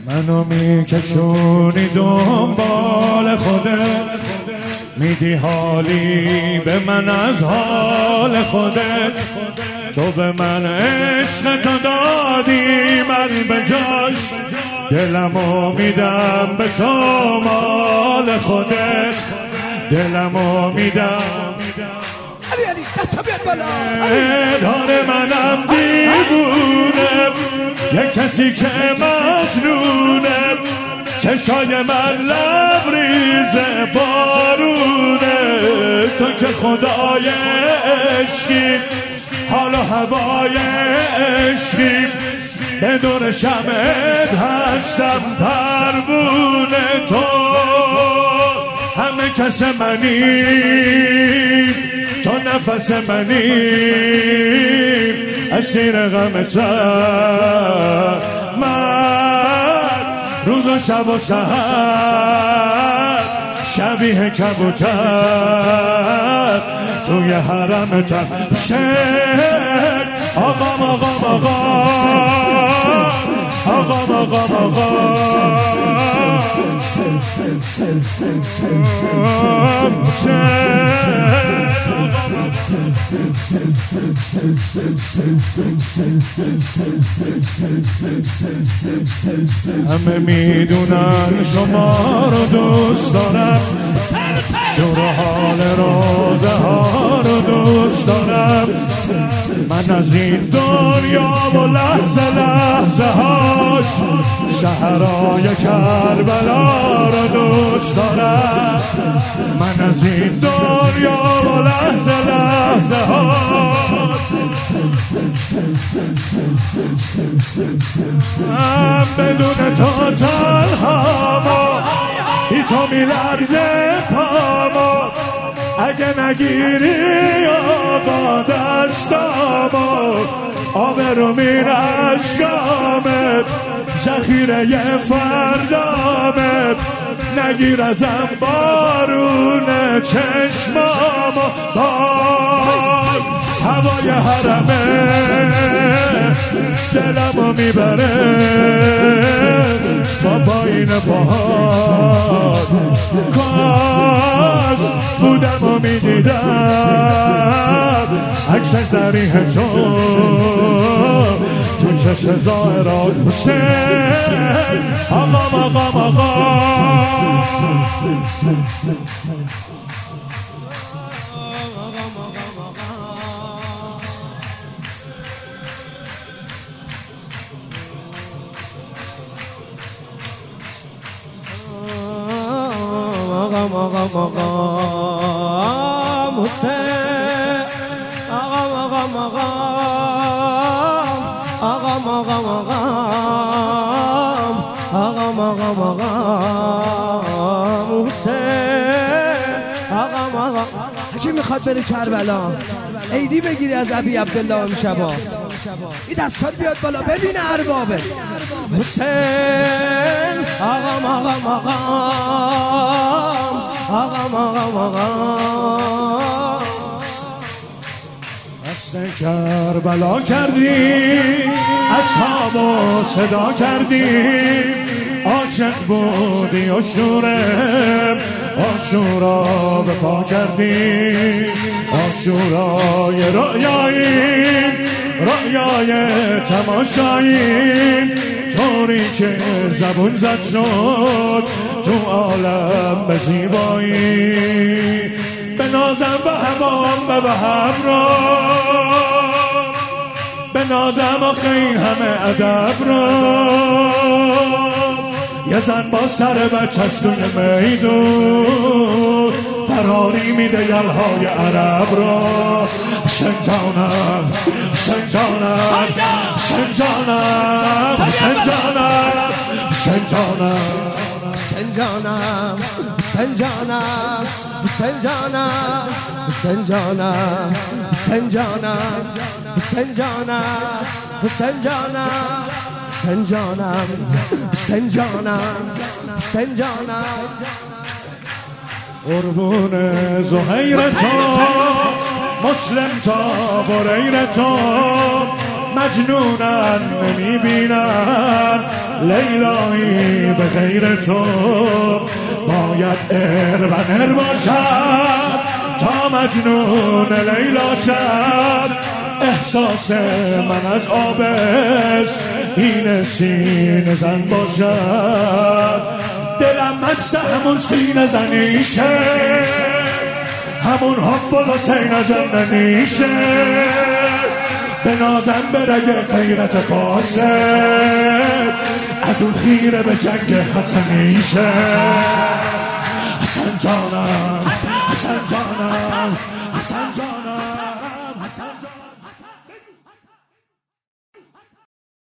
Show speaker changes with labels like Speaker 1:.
Speaker 1: منو میکشونی دنبال خودت، میدی حالی به من از حال خودت. تو به من عشق تو دادی، من به جاش دلمو میدم به تو مال خودت. دلمو میدم
Speaker 2: علی دستا بیاد بالا.
Speaker 1: داره منم دیوونه، یک کسی که مجنونه، چشای من لبریز بارونه. تو که خدای عشقی، حال و هوای عشقی، بدون شمعت هستم پروونه. تو همه کس منی، تو نفس منی، اسیر غمتم من روز و شب و سحر، شبیه کبوتر توی حرمتم. آقام آقام آقام آقام آقام آقام همه میدونن شما رو دوست دارم، شور و حال روزه ها رو دوست دارم. من از این دنیا و لحظه لحظه هاش، شهرهای کربلا رو دوست دارم. من از این دنیا و لحظه لحظه هاش، من بدون تو تنهامو، ای تو میلرزه پامو. اگه نگیری آقا دستامو، آبرو میر اشکامت، ذخیره فردامت. نگیر ازم بارون چشمامو، باد هوای حرمه دلمو میبره. تا پایین پاهات کاش بودم و میدیدم عکس زریح تو چشم ظاهرات حسین. آقام آقام آقام
Speaker 2: آقام آقام آقام حسین. آقام آقام آقام آقام آقام آقام آقام حسین. آقام آقام کی میخواد بره کربلا عیدی بگیری از ابی عبدالله امشبا؟ این دستات بیاد بالا ببین اربابه حسین. آقام آقام آقام آقام آقام آقام
Speaker 1: دست کربلا کردی، اصحابو صدا کردی. عاشق بودی عاشورم، عاشورا به پا کردی. عاشورای رؤیایی، رؤیای تماشایی، طوری که زبون زد شد تو عالم به زیبایی. به نازم به همان به هم را، به نازم آخه این همه ادب را. یه زن با سر بچه‌ش توی میدون فراری میده یلهای عرب را. سنجانم سنجانم سنجانم سنجانم سنجانم
Speaker 2: سنجانم سنجانم سنجانم سنجانم سنجانم سنجانم سنجانم سنجانم سنجانم سنجانم
Speaker 1: قربون زهیر تو، مسلم تا بریر تو. مجنونن نمیبینن لیلایی به غیر تو باید اربن باشد تا مجنون لیلا شد. احساس من از آبش این سینه زن باشد. دلم مست همون سینه زنیشه، همون حب الحسین جننیشه. به نازم برگه غیرت قاسد، عدو خیره به جنگ حسنیشه. حسن جانم، حسن جانم، حسن جانم، حسن جانم.